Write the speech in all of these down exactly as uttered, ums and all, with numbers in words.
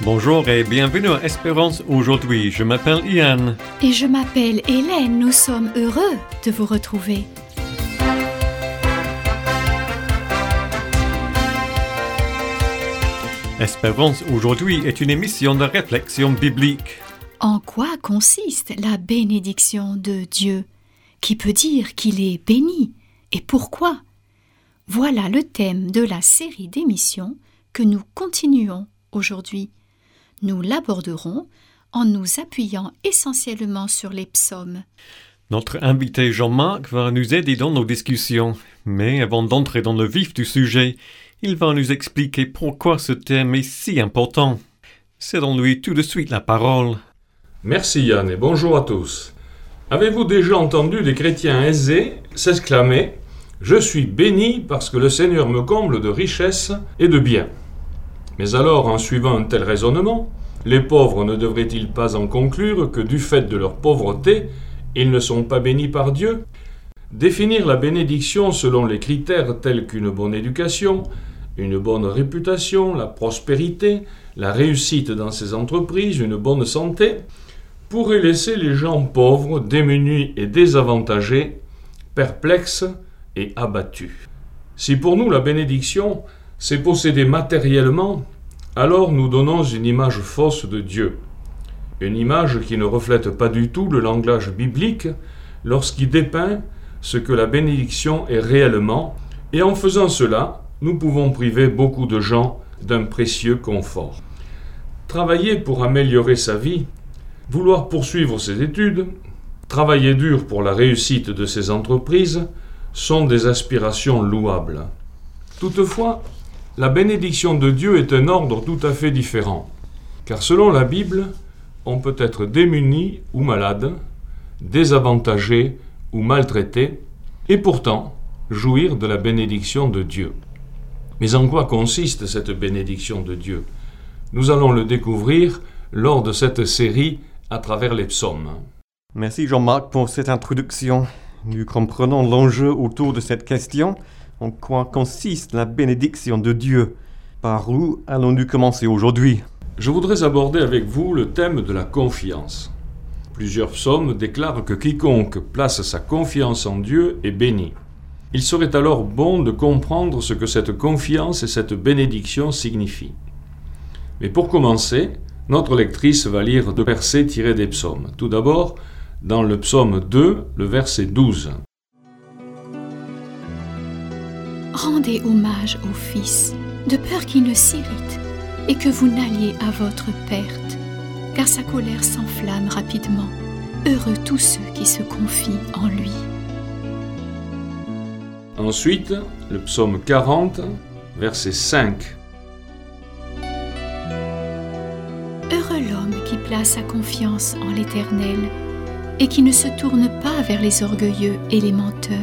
Bonjour et bienvenue à Espérance aujourd'hui. Je m'appelle Ian. Et je m'appelle Hélène. Nous sommes heureux de vous retrouver. Espérance aujourd'hui est une émission de réflexion biblique. En quoi consiste la bénédiction de Dieu? Qui peut dire qu'il est béni? Et pourquoi? Voilà le thème de la série d'émissions que nous continuons aujourd'hui. Nous l'aborderons en nous appuyant essentiellement sur les psaumes. Notre invité Jean-Marc va nous aider dans nos discussions, mais avant d'entrer dans le vif du sujet, il va nous expliquer pourquoi ce thème est si important. Cédons-lui tout de suite la parole. Merci Yann et bonjour à tous. Avez-vous déjà entendu des chrétiens aisés s'exclamer « Je suis béni parce que le Seigneur me comble de richesses et de biens ». Mais alors, en suivant un tel raisonnement, les pauvres ne devraient-ils pas en conclure que du fait de leur pauvreté, ils ne sont pas bénis par Dieu? Définir la bénédiction selon les critères tels qu'une bonne éducation, une bonne réputation, la prospérité, la réussite dans ses entreprises, une bonne santé, pourrait laisser les gens pauvres, démunis et désavantagés, perplexes et abattus. Si pour nous la bénédiction, c'est posséder matériellement, alors nous donnons une image fausse de Dieu. Une image qui ne reflète pas du tout le langage biblique lorsqu'il dépeint ce que la bénédiction est réellement, et en faisant cela, nous pouvons priver beaucoup de gens d'un précieux confort. Travailler pour améliorer sa vie, vouloir poursuivre ses études, travailler dur pour la réussite de ses entreprises, sont des aspirations louables. Toutefois, la bénédiction de Dieu est un ordre tout à fait différent, car selon la Bible, on peut être démuni ou malade, désavantagé ou maltraité, et pourtant jouir de la bénédiction de Dieu. Mais en quoi consiste cette bénédiction de Dieu? Nous allons le découvrir lors de cette série à travers les psaumes. Merci Jean-Marc pour cette introduction. Nous comprenons l'enjeu autour de cette question. En quoi consiste la bénédiction de Dieu? Par où allons-nous commencer aujourd'hui? Je voudrais aborder avec vous le thème de la confiance. Plusieurs psaumes déclarent que quiconque place sa confiance en Dieu est béni. Il serait alors bon de comprendre ce que cette confiance et cette bénédiction signifient. Mais pour commencer, notre lectrice va lire deux versets tirés des psaumes. Tout d'abord, dans le psaume deux, le verset douze. Rendez hommage au Fils, de peur qu'il ne s'irrite et que vous n'alliez à votre perte, car sa colère s'enflamme rapidement. Heureux tous ceux qui se confient en lui. Ensuite, le psaume quarante, verset cinq. Heureux l'homme qui place sa confiance en l'Éternel et qui ne se tourne pas vers les orgueilleux et les menteurs.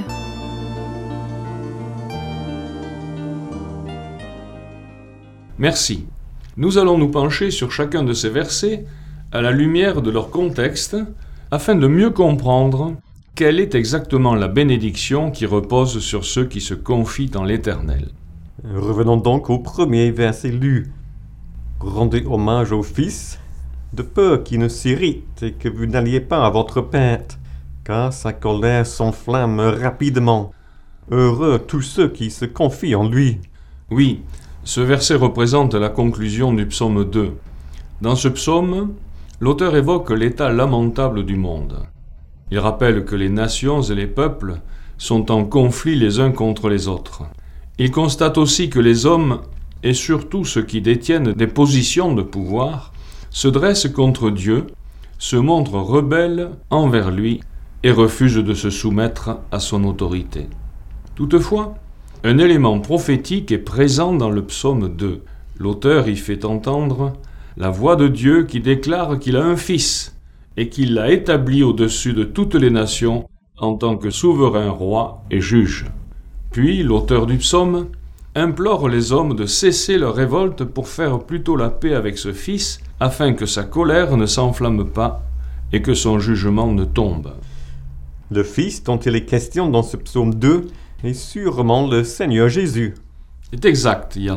Merci. Nous allons nous pencher sur chacun de ces versets à la lumière de leur contexte afin de mieux comprendre quelle est exactement la bénédiction qui repose sur ceux qui se confient en l'Éternel. Revenons donc au premier verset lu. Rendez hommage au Fils, de peur qu'il ne s'irrite et que vous n'alliez pas à votre perte, car sa colère s'enflamme rapidement. Heureux tous ceux qui se confient en lui. Oui, ce verset représente la conclusion du psaume deux. Dans ce psaume, l'auteur évoque l'état lamentable du monde. Il rappelle que les nations et les peuples sont en conflit les uns contre les autres. Il constate aussi que les hommes, et surtout ceux qui détiennent des positions de pouvoir, se dressent contre Dieu, se montrent rebelles envers lui et refusent de se soumettre à son autorité. Toutefois, un élément prophétique est présent dans le psaume deux. L'auteur y fait entendre la voix de Dieu qui déclare qu'il a un fils et qu'il l'a établi au-dessus de toutes les nations en tant que souverain roi et juge. Puis l'auteur du psaume implore les hommes de cesser leur révolte pour faire plutôt la paix avec ce fils afin que sa colère ne s'enflamme pas et que son jugement ne tombe. Le Fils dont il est question dans ce psaume deux est sûrement le Seigneur Jésus. C'est exact, Yann.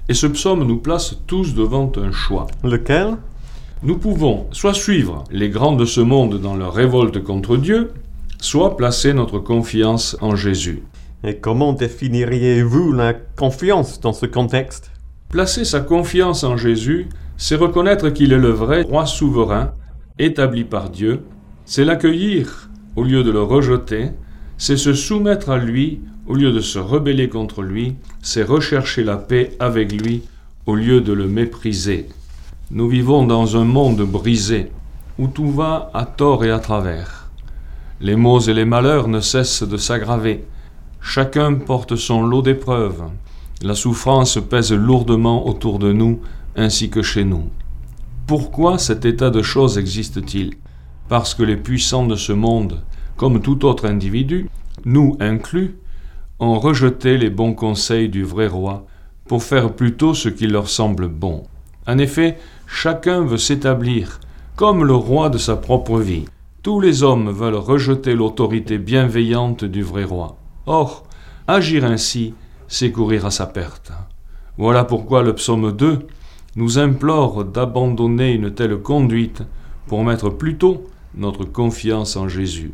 Et ce psaume nous place tous devant un choix. Lequel? Nous pouvons soit suivre les grands de ce monde dans leur révolte contre Dieu, soit placer notre confiance en Jésus. Et comment définiriez-vous la confiance dans ce contexte? Placer sa confiance en Jésus, c'est reconnaître qu'il est le vrai roi souverain, établi par Dieu, c'est l'accueillir au lieu de le rejeter, c'est se soumettre à lui au lieu de se rebeller contre lui, c'est rechercher la paix avec lui au lieu de le mépriser. Nous vivons dans un monde brisé, où tout va à tort et à travers. Les maux et les malheurs ne cessent de s'aggraver. Chacun porte son lot d'épreuves. La souffrance pèse lourdement autour de nous, ainsi que chez nous. Pourquoi cet état de choses existe-t-il? Parce que les puissants de ce monde, comme tout autre individu, nous inclus, ont rejeté les bons conseils du vrai roi pour faire plutôt ce qui leur semble bon. En effet, chacun veut s'établir comme le roi de sa propre vie. Tous les hommes veulent rejeter l'autorité bienveillante du vrai roi. Or, agir ainsi, c'est courir à sa perte. Voilà pourquoi le psaume deux nous implore d'abandonner une telle conduite pour mettre plutôt notre confiance en Jésus.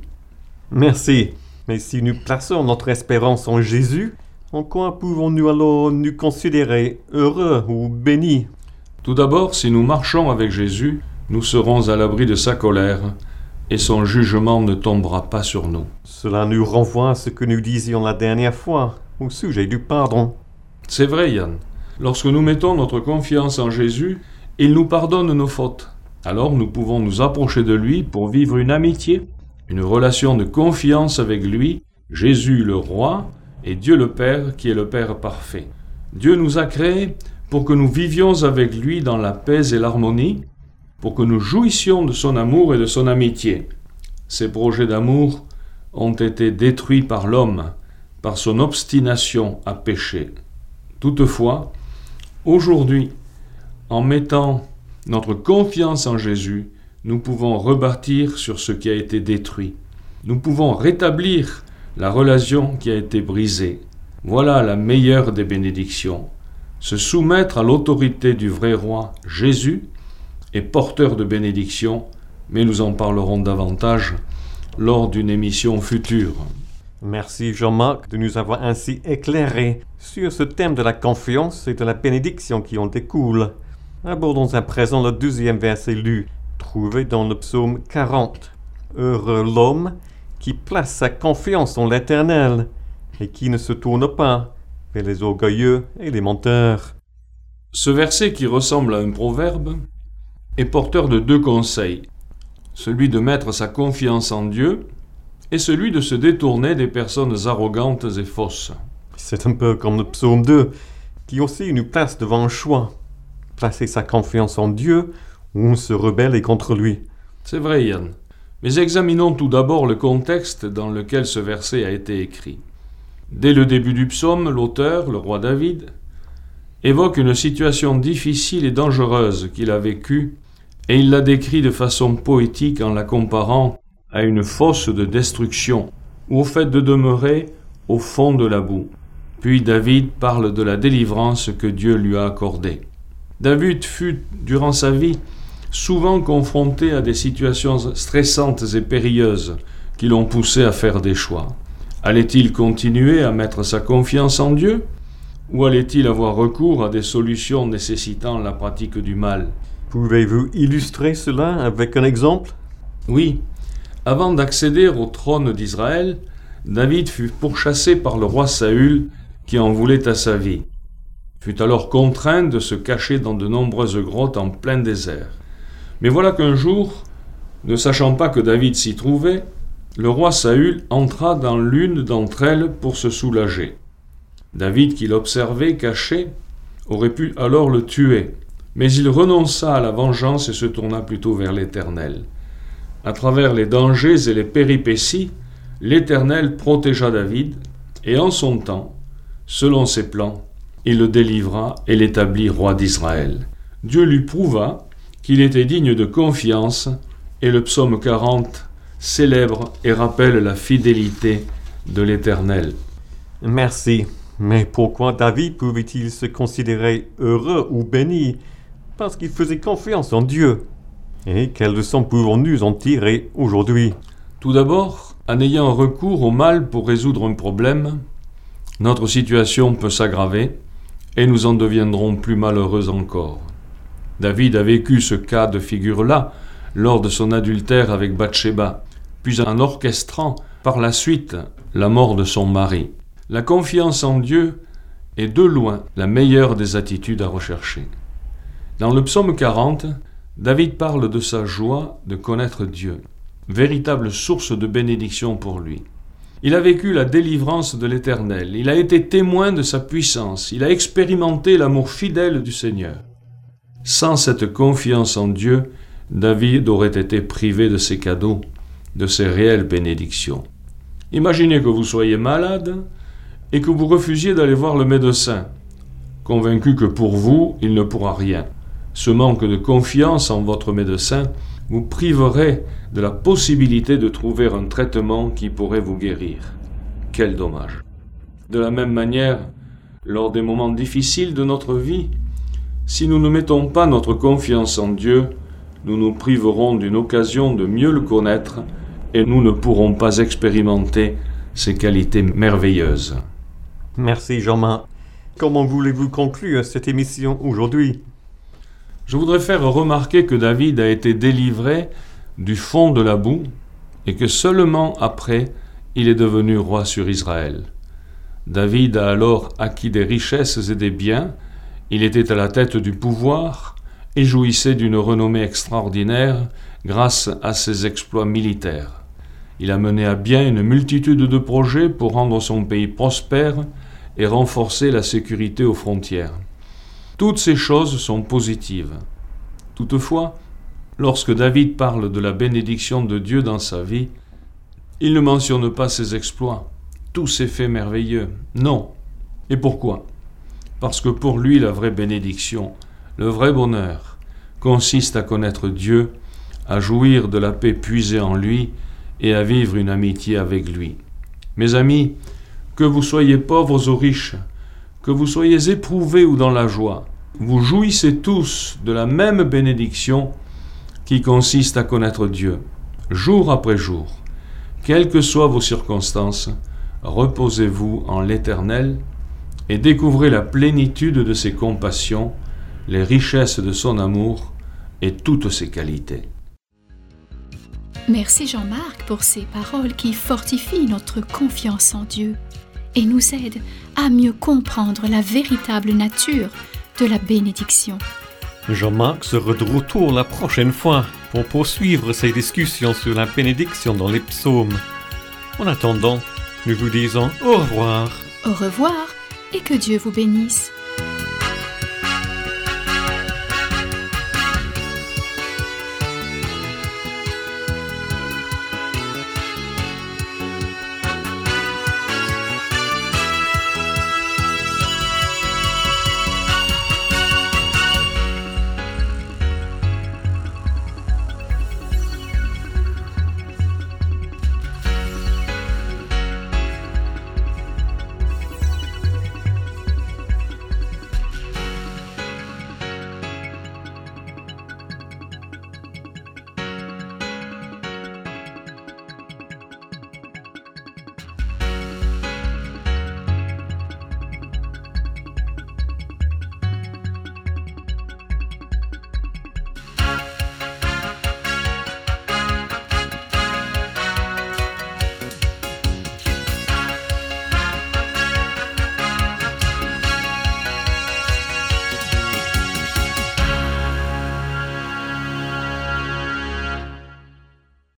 Merci. Mais si nous plaçons notre espérance en Jésus, en quoi pouvons-nous alors nous considérer heureux ou bénis? Tout d'abord, si nous marchons avec Jésus, nous serons à l'abri de sa colère et son jugement ne tombera pas sur nous. Cela nous renvoie à ce que nous disions la dernière fois, au sujet du pardon. C'est vrai, Yann. Lorsque nous mettons notre confiance en Jésus, il nous pardonne nos fautes. Alors nous pouvons nous approcher de lui pour vivre une amitié, une relation de confiance avec lui, Jésus le roi et Dieu le Père qui est le Père parfait. Dieu nous a créés pour que nous vivions avec lui dans la paix et l'harmonie, pour que nous jouissions de son amour et de son amitié. Ces projets d'amour ont été détruits par l'homme, par son obstination à pécher. Toutefois, aujourd'hui, en mettant notre confiance en Jésus, nous pouvons rebâtir sur ce qui a été détruit. Nous pouvons rétablir la relation qui a été brisée. Voilà la meilleure des bénédictions. Se soumettre à l'autorité du vrai roi, Jésus, est porteur de bénédictions, mais nous en parlerons davantage lors d'une émission future. Merci Jean-Marc de nous avoir ainsi éclairés sur ce thème de la confiance et de la bénédiction qui en découle. Abordons à présent le deuxième verset lu, trouvé dans le psaume quarante. Heureux l'homme qui place sa confiance en l'Éternel et qui ne se tourne pas vers les orgueilleux et les menteurs. Ce verset qui ressemble à un proverbe est porteur de deux conseils, celui de mettre sa confiance en Dieu et celui de se détourner des personnes arrogantes et fausses. C'est un peu comme le psaume deux, qui aussi nous place devant un choix. Placer sa confiance en Dieu ou se rebeller contre lui. C'est vrai, Yann. Mais examinons tout d'abord le contexte dans lequel ce verset a été écrit. Dès le début du psaume, l'auteur, le roi David, évoque une situation difficile et dangereuse qu'il a vécue, et il la décrit de façon poétique en la comparant à une fosse de destruction, ou au fait de demeurer au fond de la boue. Puis David parle de la délivrance que Dieu lui a accordée. David fut, durant sa vie, souvent confronté à des situations stressantes et périlleuses qui l'ont poussé à faire des choix. Allait-il continuer à mettre sa confiance en Dieu, ou allait-il avoir recours à des solutions nécessitant la pratique du mal? Pouvez-vous illustrer cela avec un exemple? Oui. Avant d'accéder au trône d'Israël, David fut pourchassé par le roi Saül qui en voulait à sa vie. Fut alors contraint de se cacher dans de nombreuses grottes en plein désert. Mais voilà qu'un jour, ne sachant pas que David s'y trouvait, le roi Saül entra dans l'une d'entre elles pour se soulager. David, qui l'observait caché, aurait pu alors le tuer, mais il renonça à la vengeance et se tourna plutôt vers l'Éternel. À travers les dangers et les péripéties, l'Éternel protégea David, et en son temps, selon ses plans, il le délivra et l'établit roi d'Israël. Dieu lui prouva qu'il était digne de confiance, et le psaume quarante célèbre et rappelle la fidélité de l'Éternel. Merci. Mais pourquoi David pouvait-il se considérer heureux ou béni? Parce qu'il faisait confiance en Dieu. Et quelle leçon pouvons-nous en tirer aujourd'hui? Tout d'abord, en ayant recours au mal pour résoudre un problème, notre situation peut s'aggraver et nous en deviendrons plus malheureux encore. David a vécu ce cas de figure-là lors de son adultère avec Bathsheba, puis en orchestrant par la suite la mort de son mari. La confiance en Dieu est de loin la meilleure des attitudes à rechercher. Dans le psaume quarante, David parle de sa joie de connaître Dieu, véritable source de bénédiction pour lui. Il a vécu la délivrance de l'Éternel, il a été témoin de sa puissance, il a expérimenté l'amour fidèle du Seigneur. Sans cette confiance en Dieu, David aurait été privé de ses cadeaux, de ses réelles bénédictions. Imaginez que vous soyez malade et que vous refusiez d'aller voir le médecin, convaincu que pour vous, il ne pourra rien. Ce manque de confiance en votre médecin vous priverait de la possibilité de trouver un traitement qui pourrait vous guérir. Quel dommage! De la même manière, lors des moments difficiles de notre vie, si nous ne mettons pas notre confiance en Dieu, nous nous priverons d'une occasion de mieux le connaître et nous ne pourrons pas expérimenter ses qualités merveilleuses. Merci Jean-Marc. Comment voulez-vous conclure cette émission aujourd'hui? Je voudrais faire remarquer que David a été délivré du fond de la boue et que seulement après, il est devenu roi sur Israël. David a alors acquis des richesses et des biens, il était à la tête du pouvoir et jouissait d'une renommée extraordinaire grâce à ses exploits militaires. Il a mené à bien une multitude de projets pour rendre son pays prospère et renforcer la sécurité aux frontières. Toutes ces choses sont positives. Toutefois, lorsque David parle de la bénédiction de Dieu dans sa vie, il ne mentionne pas ses exploits, tous ses faits merveilleux. Non. Et pourquoi? Parce que pour lui, la vraie bénédiction, le vrai bonheur, consiste à connaître Dieu, à jouir de la paix puisée en lui et à vivre une amitié avec lui. Mes amis, que vous soyez pauvres ou riches, que vous soyez éprouvés ou dans la joie, vous jouissez tous de la même bénédiction qui consiste à connaître Dieu, jour après jour. Quelles que soient vos circonstances, reposez-vous en l'Éternel et découvrez la plénitude de ses compassions, les richesses de son amour et toutes ses qualités. Merci Jean-Marc pour ces paroles qui fortifient notre confiance en Dieu et nous aident à mieux comprendre la véritable nature de la bénédiction. Jean-Marc sera de retour la prochaine fois pour poursuivre ces discussions sur la bénédiction dans les psaumes. En attendant, nous vous disons au revoir. Au revoir et que Dieu vous bénisse.